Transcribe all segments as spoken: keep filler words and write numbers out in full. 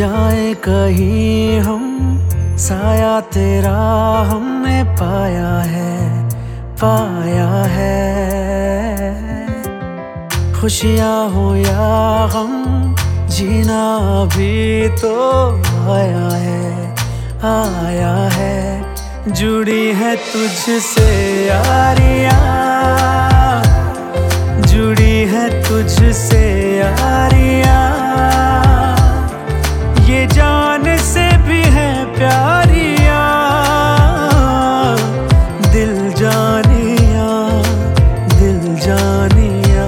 जाए कहीं हम, साया तेरा हमने पाया है, पाया है। खुशियाँ हो या हम, जीना भी तो आया है, आया है। जुड़ी है तुझसे यारियाँ, जुड़ी है तुझसे यारियाँ, ये जान से भी है प्यारियाँ, दिल जानियाँ, दिल जानियाँ।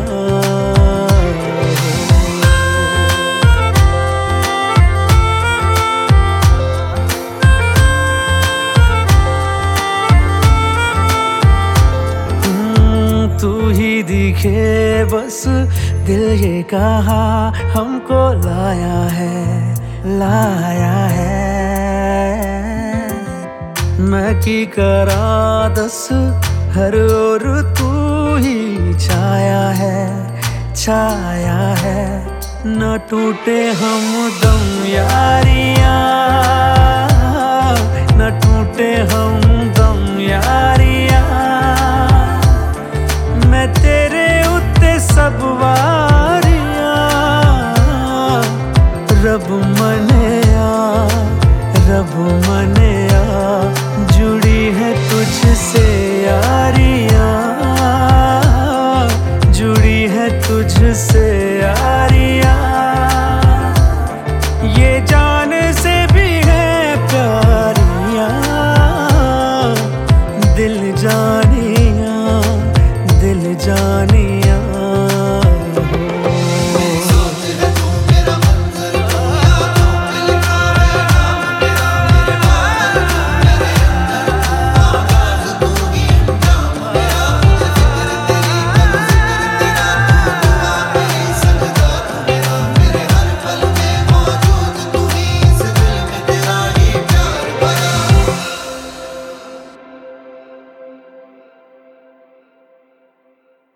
तू ही दिखे बस, दिल ये कहा हमको लाया है, लाया है। मैं की करा दस, हर ओर तू ही छाया है, छाया है। न टूटे हमदम यारियाँ, न टूटे हम